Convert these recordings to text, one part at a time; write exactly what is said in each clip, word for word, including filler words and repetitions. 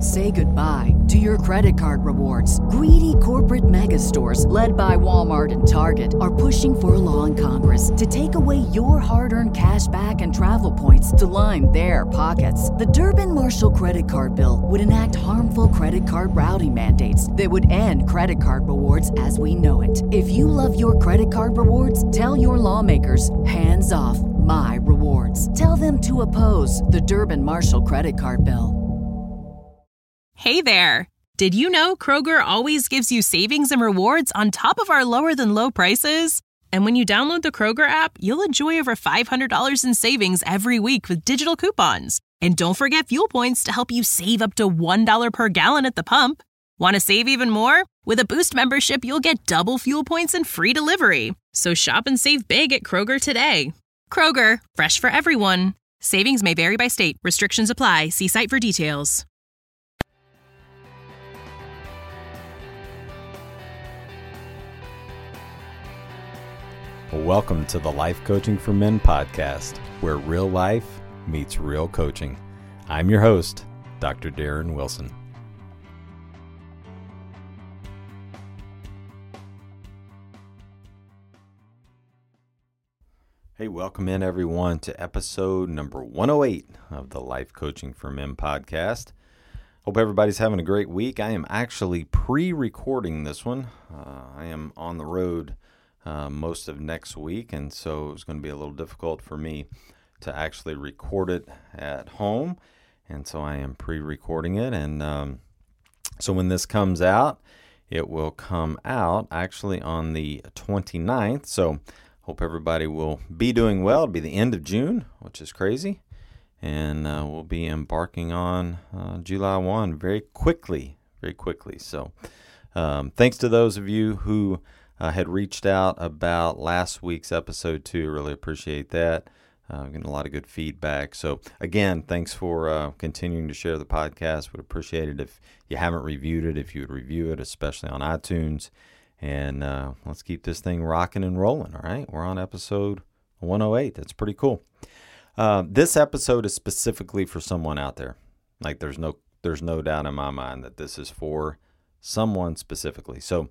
Say goodbye to your credit card rewards. Greedy corporate mega stores, led by Walmart and Target, are pushing for a law in Congress to take away your hard-earned cash back and travel points to line their pockets. The Durbin-Marshall credit card bill would enact harmful credit card routing mandates that would end credit card rewards as we know it. If you love your credit card rewards, tell your lawmakers, hands off my rewards. Tell them to oppose the Durbin-Marshall credit card bill. Hey there! Did you know Kroger always gives you savings and rewards on top of our lower-than-low prices? And when you download the Kroger app, you'll enjoy over five hundred dollars in savings every week with digital coupons. And don't forget fuel points to help you save up to one dollar per gallon at the pump. Want to save even more? With a Boost membership, you'll get double fuel points and free delivery. So shop and save big at Kroger today. Kroger, fresh for everyone. Savings may vary by state. Restrictions apply. See site for details. Welcome to the Life Coaching for Men podcast, where real life meets real coaching. I'm your host, Doctor Darren Wilson. Hey, welcome in everyone to episode number one oh eight of the Life Coaching for Men podcast. Hope everybody's having a great week. I am actually pre-recording this one. Uh, I am on the road Uh, most of next week, and so it's going to be a little difficult for me to actually record it at home, and so I am pre-recording it, and um, so when this comes out, it will come out actually on the twenty-ninth, so hope everybody will be doing well. It'll be the end of June, which is crazy, and uh, we'll be embarking on uh, July first very quickly, very quickly, so um, thanks to those of you who Uh, had reached out about last week's episode too. Really appreciate that. Uh, getting a lot of good feedback. So again, thanks for uh, continuing to share the podcast. Would appreciate it if you haven't reviewed it, if you would review it, especially on iTunes. And uh, let's keep this thing rocking and rolling. All right, we're on episode one oh eight. That's pretty cool. Uh, this episode is specifically for someone out there. Like there's no there's no doubt in my mind that this is for someone specifically. So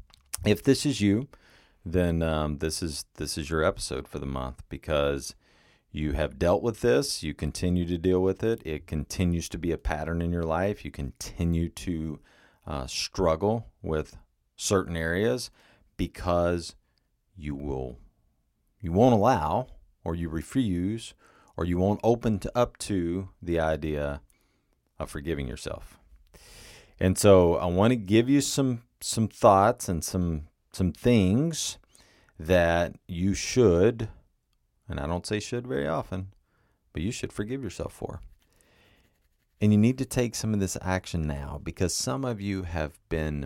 if this is you, then um, this is this is your episode for the month, because you have dealt with this, you continue to deal with it, it continues to be a pattern in your life, you continue to uh, struggle with certain areas because you will you won't allow, or you refuse, or you won't open to, up to the idea of forgiving yourself. And so I want to give you some some thoughts and some some things that you should, and I don't say should very often, but you should forgive yourself for. And you need to take some of this action now, because some of you have been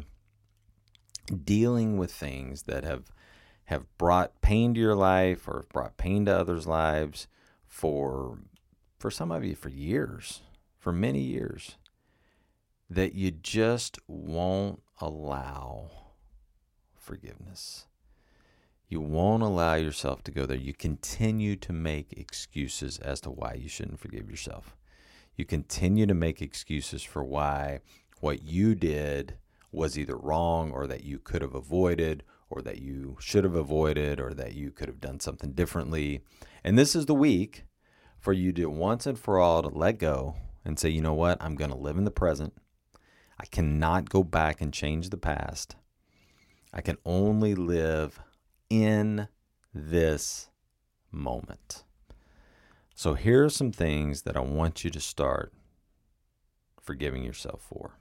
dealing with things that have have brought pain to your life or brought pain to others' lives for for some of you for years, for many years, that you just won't allow forgiveness. You won't allow yourself to go there. You continue to make excuses as to why you shouldn't forgive yourself. You continue to make excuses for why what you did was either wrong, or that you could have avoided, or that you should have avoided, or that you could have done something differently. And this is the week for you to once and for all to let go and say, you know what, I'm going to live in the present. I cannot go back and change the past. I can only live in this moment. So here are some things that I want you to start forgiving yourself for.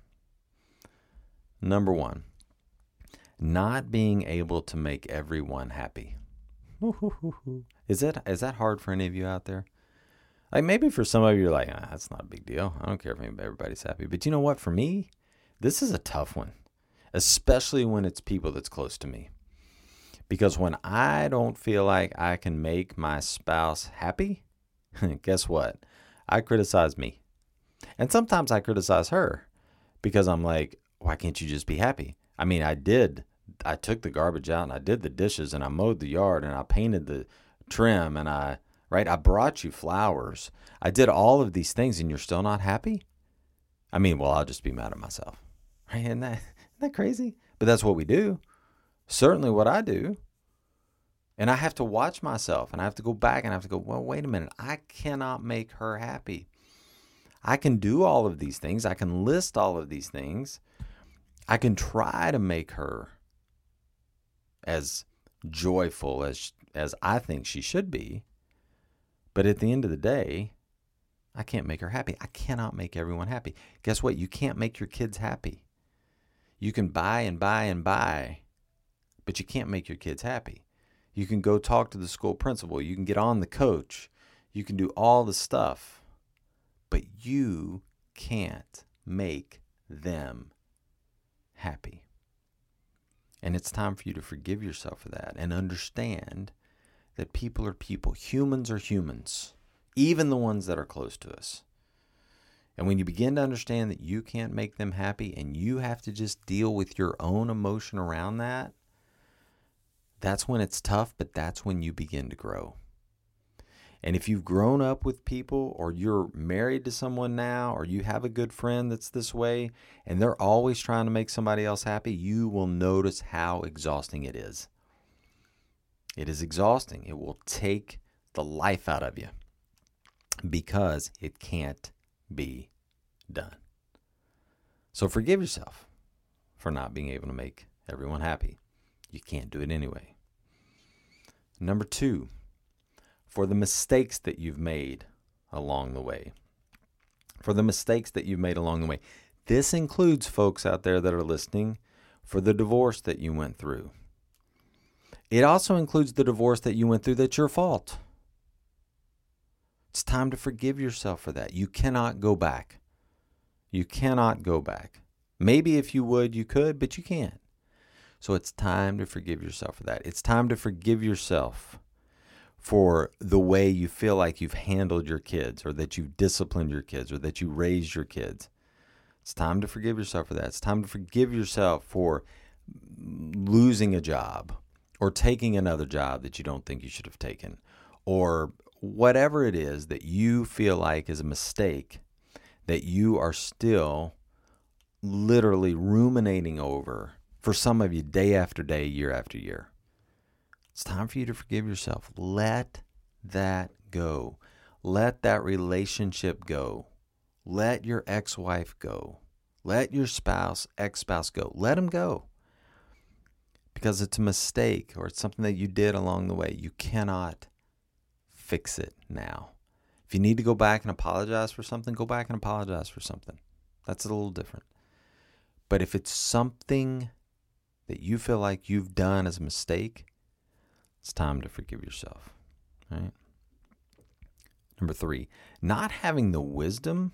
Number one, not being able to make everyone happy. Is that is that hard for any of you out there? Like maybe for some of you, you're like, ah, that's not a big deal. I don't care if everybody's happy. But you know what? For me, this is a tough one, especially when it's people that's close to me. Because when I don't feel like I can make my spouse happy, guess what? I criticize me. And sometimes I criticize her because I'm like, why can't you just be happy? I mean, I did. I took the garbage out and I did the dishes and I mowed the yard and I painted the trim and I, right? I brought you flowers. I did all of these things and you're still not happy? I mean, well, I'll just be mad at myself. Right? Isn't that, isn't that crazy? But that's what we do. Certainly what I do. And I have to watch myself, and I have to go back and I have to go, well, wait a minute. I cannot make her happy. I can do all of these things. I can list all of these things. I can try to make her as joyful as, as I think she should be. But at the end of the day, I can't make her happy. I cannot make everyone happy. Guess what? You can't make your kids happy. You can buy and buy and buy, but you can't make your kids happy. You can go talk to the school principal. You can get on the coach. You can do all the stuff, but you can't make them happy. And it's time for you to forgive yourself for that and understand that people are people. Humans are humans, even the ones that are close to us. And when you begin to understand that you can't make them happy and you have to just deal with your own emotion around that, that's when it's tough, but that's when you begin to grow. And if you've grown up with people, or you're married to someone now, or you have a good friend that's this way, and they're always trying to make somebody else happy, you will notice how exhausting it is. It is exhausting. It will take the life out of you because it can't be done. So forgive yourself for not being able to make everyone happy. You can't do it anyway. Number two, for the mistakes that you've made along the way. For the mistakes that you've made along the way. This includes folks out there that are listening for the divorce that you went through. It also includes the divorce that you went through that's your fault. It's time to forgive yourself for that. You cannot go back. You cannot go back. Maybe if you would, you could, but you can't. So it's time to forgive yourself for that. It's time to forgive yourself for the way you feel like you've handled your kids, or that you've disciplined your kids, or that you raised your kids. It's time to forgive yourself for that. It's time to forgive yourself for losing a job, or taking another job that you don't think you should have taken, or whatever it is that you feel like is a mistake that you are still literally ruminating over, for some of you, day after day, year after year. It's time for you to forgive yourself. Let that go. Let that relationship go. Let your ex-wife go. Let your spouse, ex-spouse go. Let them go. Because it's a mistake, or it's something that you did along the way. You cannot fix it now. If you need to go back and apologize for something, go back and apologize for something. That's a little different. But if it's something that you feel like you've done as a mistake, it's time to forgive yourself. Right? Number three, not having the wisdom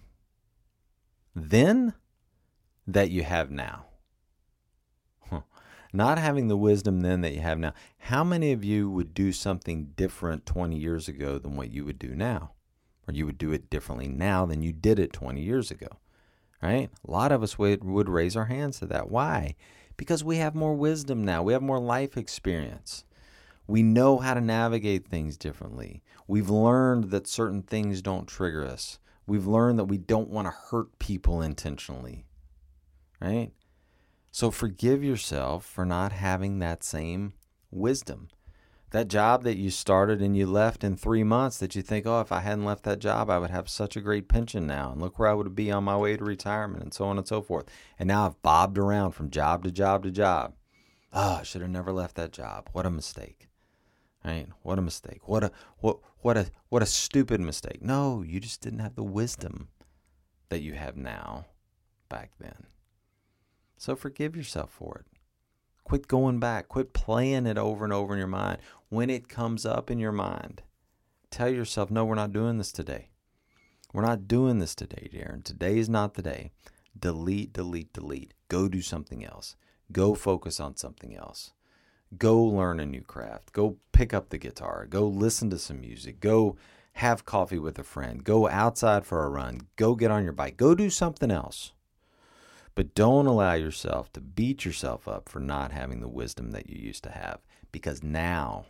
then that you have now. Huh. Not having the wisdom then that you have now. How many of you would do something different twenty years ago than what you would do now? Or you would do it differently now than you did it twenty years ago? Right? A lot of us would, would raise our hands to that. Why? Because we have more wisdom now. We have more life experience. We know how to navigate things differently. We've learned that certain things don't trigger us. We've learned that we don't want to hurt people intentionally. Right? So forgive yourself for not having that same wisdom. That job that you started and you left in three months that you think, oh, if I hadn't left that job, I would have such a great pension now. And look where I would be on my way to retirement, and so on and so forth. And now I've bobbed around from job to job to job. Oh, I should have never left that job. What a mistake. Right? What a mistake. What a what what a what a stupid mistake. No, you just didn't have the wisdom that you have now back then. So forgive yourself for it. Quit going back. Quit playing it over and over in your mind. When it comes up in your mind, tell yourself, no, we're not doing this today. We're not doing this today, Darren. Today is not the day. Delete, delete, delete. Go do something else. Go focus on something else. Go learn a new craft. Go pick up the guitar. Go listen to some music. Go have coffee with a friend. Go outside for a run. Go get on your bike. Go do something else. But don't allow yourself to beat yourself up for not having the wisdom that you used to have. Because now,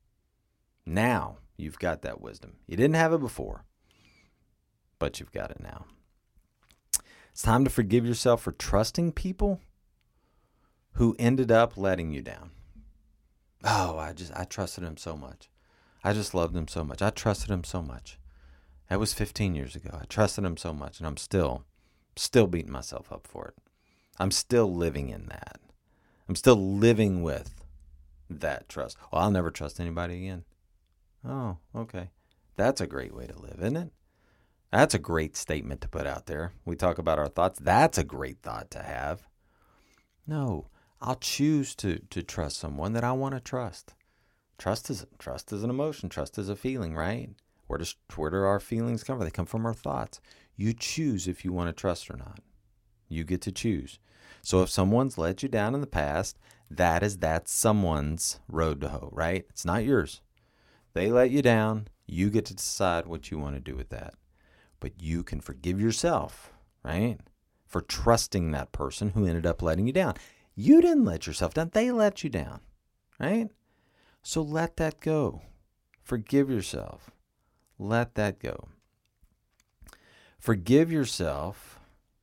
now you've got that wisdom. You didn't have it before, but you've got it now. It's time to forgive yourself for trusting people who ended up letting you down. Oh, I just, I trusted him so much. I just loved him so much. I trusted him so much. That was fifteen years ago. I trusted him so much, and I'm still, still beating myself up for it. I'm still living in that. I'm still living with that trust. Well, I'll never trust anybody again. Oh, okay. That's a great way to live, isn't it? That's a great statement to put out there. We talk about our thoughts. That's a great thought to have. No, I'll choose to to trust someone that I want to trust. Trust is trust is an emotion. Trust is a feeling, right? Where does where do our feelings come from? They come from our thoughts. You choose if you want to trust or not. You get to choose. So if someone's let you down in the past, that is that someone's road to hoe, right? It's not yours. They let you down. You get to decide what you want to do with that. But you can forgive yourself, right? For trusting that person who ended up letting you down. You didn't let yourself down. They let you down, right? So let that go. Forgive yourself. Let that go. Forgive yourself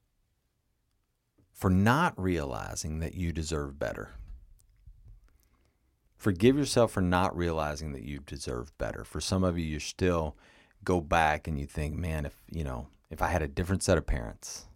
for not realizing that you deserve better. Forgive yourself for not realizing that you deserve better. For some of you, you still go back and you think, man, if, you know, if I had a different set of parents,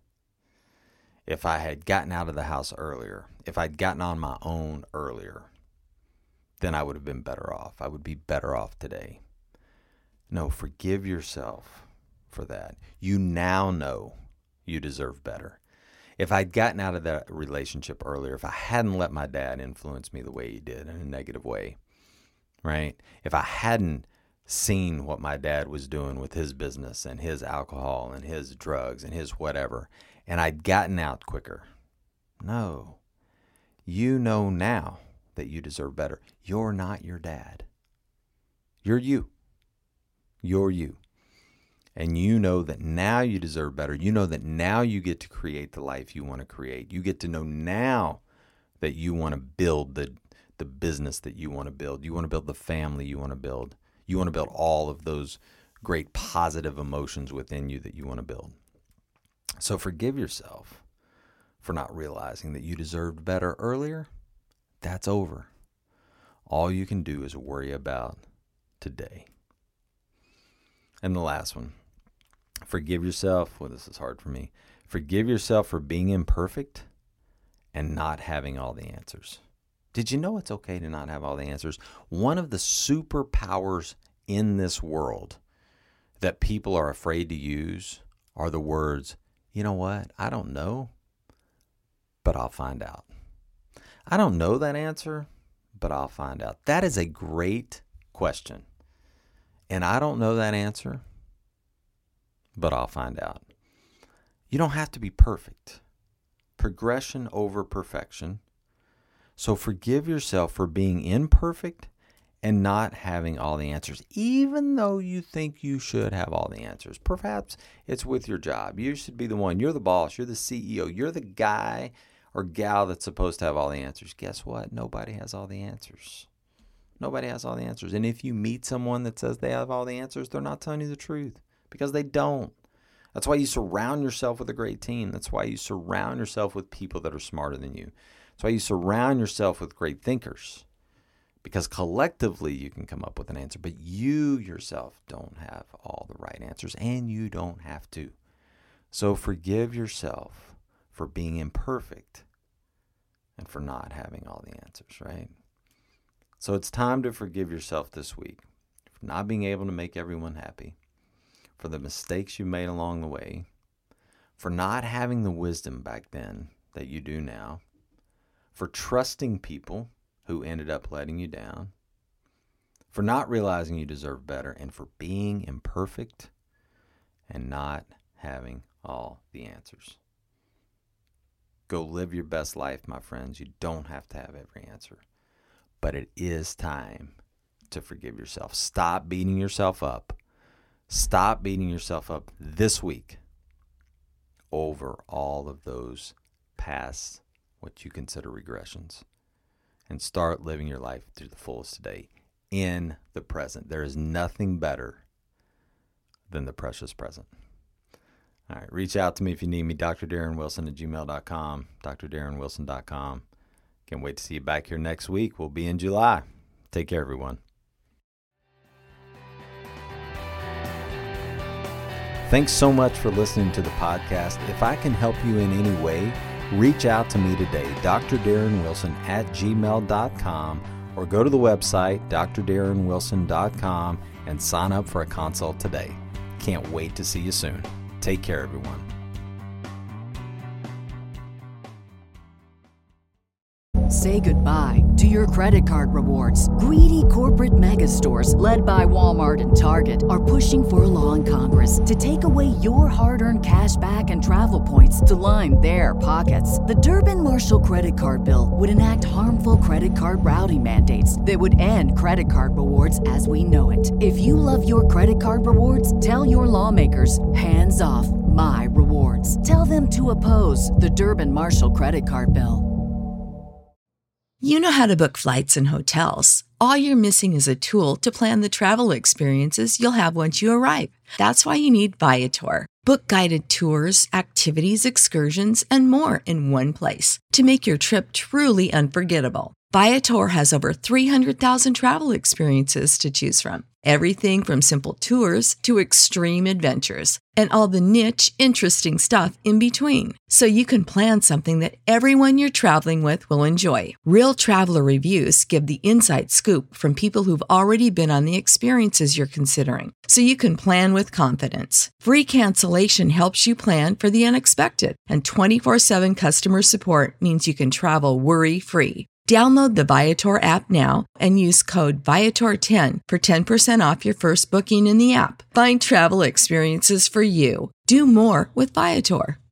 if I had gotten out of the house earlier, if I'd gotten on my own earlier, then I would have been better off. I would be better off today. No, forgive yourself for that. You now know you deserve better. If I'd gotten out of that relationship earlier, if I hadn't let my dad influence me the way he did in a negative way, right? If I hadn't seen what my dad was doing with his business and his alcohol and his drugs and his whatever, and I'd gotten out quicker. No, you know now that you deserve better. You're not your dad. You're you. You're you. And you know that now you deserve better. You know that now you get to create the life you want to create. You get to know now that you want to build the, the business that you want to build. You want to build the family you want to build. You want to build all of those great positive emotions within you that you want to build. So forgive yourself for not realizing that you deserved better earlier. That's over. All you can do is worry about today. And the last one, forgive yourself. Well, this is hard for me. Forgive yourself for being imperfect and not having all the answers. Did you know it's okay to not have all the answers? One of the superpowers in this world that people are afraid to use are the words, you know what? I don't know, but I'll find out. I don't know that answer, but I'll find out. That is a great question. And I don't know that answer, but I'll find out. You don't have to be perfect. Progression over perfection. So forgive yourself for being imperfect and not having all the answers, even though you think you should have all the answers. Perhaps it's with your job. You should be the one. You're the boss. You're the C E O. You're the guy or gal that's supposed to have all the answers. Guess what? Nobody has all the answers. Nobody has all the answers. And if you meet someone that says they have all the answers, they're not telling you the truth because they don't. That's why you surround yourself with a great team. That's why you surround yourself with people that are smarter than you. That's why you surround yourself with great thinkers, because collectively you can come up with an answer, but you yourself don't have all the right answers, and you don't have to. So forgive yourself for being imperfect and for not having all the answers, right? So it's time to forgive yourself this week for not being able to make everyone happy, for the mistakes you made along the way, for not having the wisdom back then that you do now, for trusting people who ended up letting you down, for not realizing you deserve better, and for being imperfect and not having all the answers. Go live your best life, my friends. You don't have to have every answer, but it is time to forgive yourself. Stop beating yourself up. Stop beating yourself up this week over all of those past, what you consider regressions, and start living your life to the fullest today in the present. There is nothing better than the precious present. All right, reach out to me if you need me, D R Darren Wilson at gmail dot com, D R Darren Wilson dot com. Can't wait to see you back here next week. We'll be in July. Take care, everyone. Thanks so much for listening to the podcast. If I can help you in any way, reach out to me today, D R Darren Wilson at gmail dot com, or go to the website, D R Darren Wilson dot com, and sign up for a consult today. Can't wait to see you soon. Take care, everyone. Say goodbye to your credit card rewards. Greedy corporate mega stores, led by Walmart and Target, are pushing for a law in Congress to take away your hard-earned cash back and travel points to line their pockets. The Durbin-Marshall credit card bill would enact harmful credit card routing mandates that would end credit card rewards as we know it. If you love your credit card rewards, tell your lawmakers, hands off my rewards. Tell them to oppose the Durbin-Marshall credit card bill. You know how to book flights and hotels. All you're missing is a tool to plan the travel experiences you'll have once you arrive. That's why you need Viator. Book guided tours, activities, excursions, and more in one place to make your trip truly unforgettable. Viator has over three hundred thousand travel experiences to choose from. Everything from simple tours to extreme adventures and all the niche, interesting stuff in between. So you can plan something that everyone you're traveling with will enjoy. Real traveler reviews give the inside scoop from people who've already been on the experiences you're considering. So you can plan with confidence. Free cancellation helps you plan for the unexpected. And twenty-four seven customer support means you can travel worry-free. Download the Viator app now and use code Viator ten for ten percent off your first booking in the app. Find travel experiences for you. Do more with Viator.